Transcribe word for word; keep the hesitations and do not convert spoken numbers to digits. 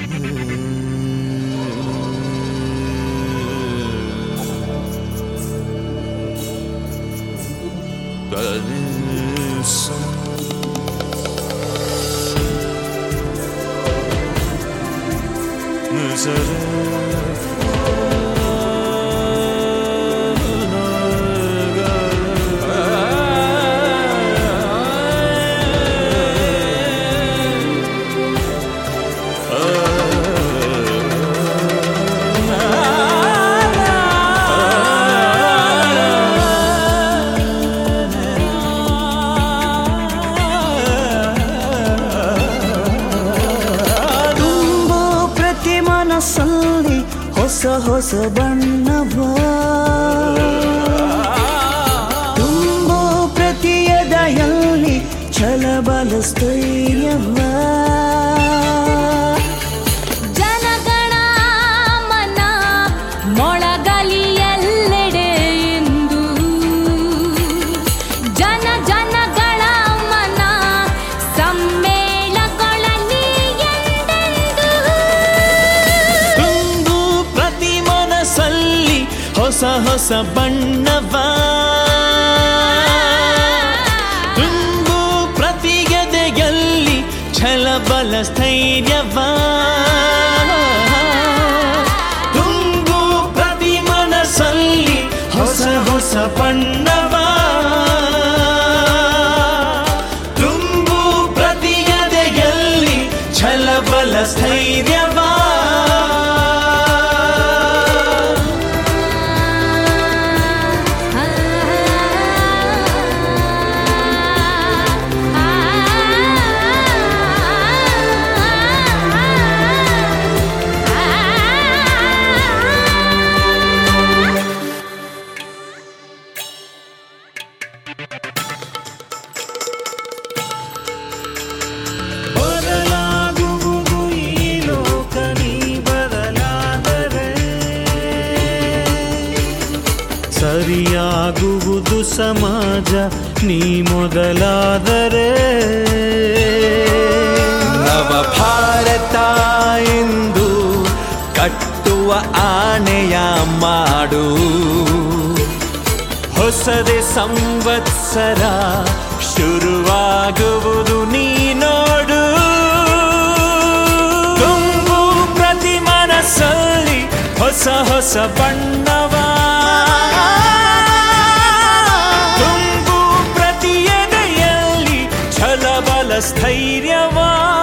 ಹೊಸ ಹೊಸ ಬಣ್ಣವ ತುಂಬೋ ಪ್ರತಿಯದೆಯಲ್ಲಿ ಛಲಬಲ ಸ್ಥೈರ್ಯವ ಜನಗಣ ಮನ ಮೊಳಗಲಿ ಎಲ್ಲೆಡೆ ಎಂದು ಜನ ಜನಗಳ ಮನ ಸಮ್ಮೇಳನಗಳಲ್ಲಿ ಎಂದೆಂದು ಹೊಸ ಹೊಸ ಬಣ್ಣವ ತುಂಬು ಪ್ರತಿಯದೆಯಲ್ಲಿ ಛಲಬಲ ಸ್ಥೈರ್ಯವ ತುಂಬು ಪ್ರತಿ ಮನಸ್ಸಲ್ಲಿ ಹೊಸ ಹೊಸ ಬಣ್ಣವ ತುಂಬು ಪ್ರತಿಯದೆಯಲ್ಲಿ ಛಲಬಲ ಸ್ಥೈರ್ಯವ ಬದಲಾಗುವುದು ಈ ಲೋಕ ನೀ ಬದಲಾದರೆ, ಸರಿಯಾಗುವುದು ಸಮಾಜ ನೀ ಮೊದಲಾದರೆ, ನವ ಭಾರತ ಎಂದು ಕಟ್ಟುವ ಆಣೆಯ ಮಾಡು, ಹೊಸದೇ ಸಂವತ್ಸರ ಶುರುವಾಗುವುದು ನೀ ನೋಡು. ತುಂಬು ಪ್ರತಿ ಮನಸ್ಸಲ್ಲಿ ಹೊಸ ಹೊಸ ಬಣ್ಣವ, ತುಂಬು ಪ್ರತಿ ಎದೆಯಲ್ಲಿ ಛಲಬಲ ಸ್ಥೈರ್ಯವ.